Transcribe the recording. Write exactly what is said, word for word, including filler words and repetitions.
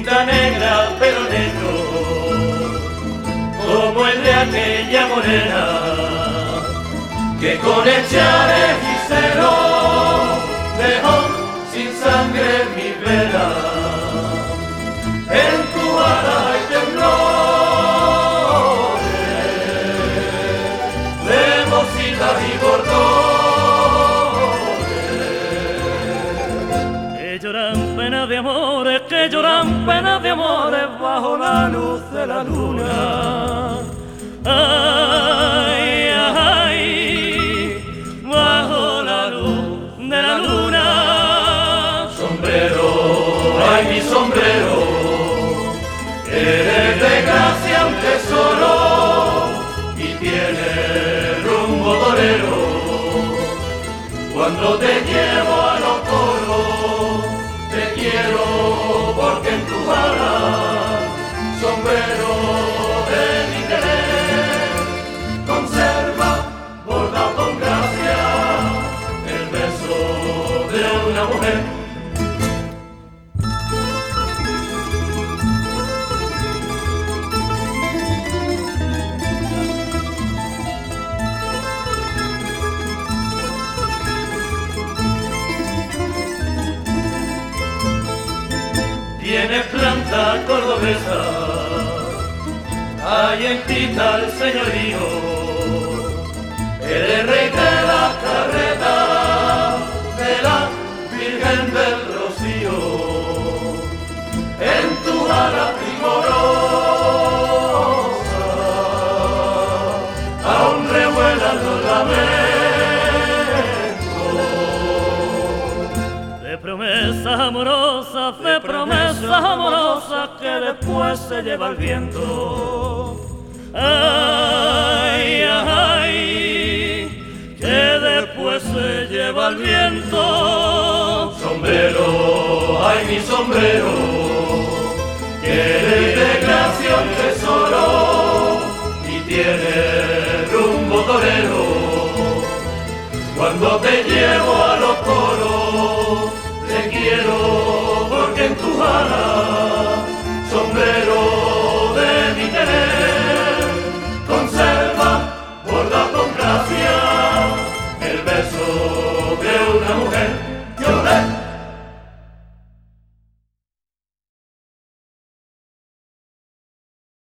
punta negra, pelo negro, como el de aquella morena, que con echar hechicero dejó sin sangre mi vela. En tu ala hay temblores de mocitas y bordones, que lloran penas de amores, que lloran penas de amores bajo la luz de la luna. Ay, ay, bajo la luz de la luna. Sombrero, ay mi sombrero, eres de gracia un tesoro y tienes rumbo torero. Cuando te llevo a los toros, te quiero porque en tu alas, sombrero de mi querer, conserva bordado con gracia el beso de una mujer. Tienes planta cordobesa, hay en ti tal señorío, eres rey de la carreta, de la Virgen del Rocío, en tu ala primorosa, aún revuelan los lamentos, de promesas amorosas, de promesas amorosas que después se lleva el viento. Ay, ay, que después se lleva el viento. Sombrero, ay mi sombrero, que eres de gracia un tesoro y tienes rumbo torero. Cuando te llevo a los toros, te quiero porque en tu alas